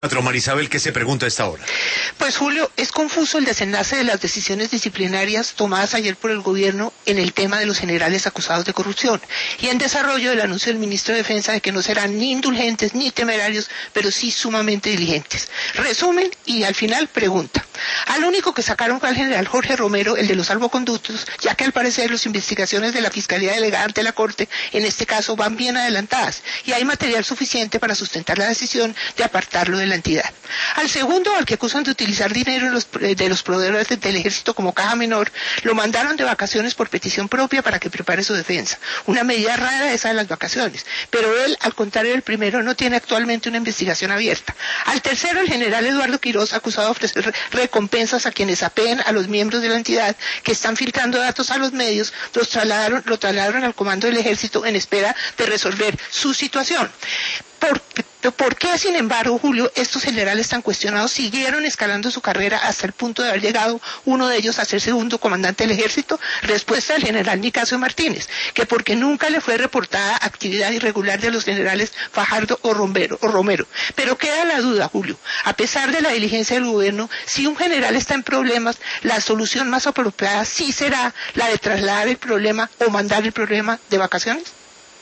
Marisabel, ¿qué se pregunta a esta hora? Pues Julio, es confuso el desenlace de las decisiones disciplinarias tomadas ayer por el gobierno en el tema de los generales acusados de corrupción y en desarrollo del anuncio del ministro de Defensa de que no serán ni indulgentes ni temerarios, pero sí sumamente diligentes. Resumen y al final pregunta. Al único que sacaron fue al general Jorge Romero, el de los salvoconductos, ya que al parecer las investigaciones de la Fiscalía Delegada ante la Corte, en este caso, van bien adelantadas y hay material suficiente para sustentar la decisión de apartarlo de la entidad. Al segundo, al que acusan de utilizar dinero de los proveedores del ejército como caja menor, lo mandaron de vacaciones por petición propia para que prepare su defensa. Una medida rara esa de las vacaciones, pero él, al contrario del primero, no tiene actualmente una investigación abierta. Al tercero, el general Eduardo Quiroz, acusado de ofrecer recompensas a quienes apeen a los miembros de la entidad que están filtrando datos a los medios, lo trasladaron al comando del ejército en espera de resolver su situación. ¿Por qué, sin embargo, Julio, estos generales tan cuestionados siguieron escalando su carrera hasta el punto de haber llegado uno de ellos a ser segundo comandante del ejército? Respuesta del general Nicasio Martínez, que porque nunca le fue reportada actividad irregular de los generales Fajardo o Romero. Pero queda la duda, Julio, a pesar de la diligencia del gobierno, si un general está en problemas, la solución más apropiada sí será la de trasladar el problema o mandar el problema de vacaciones.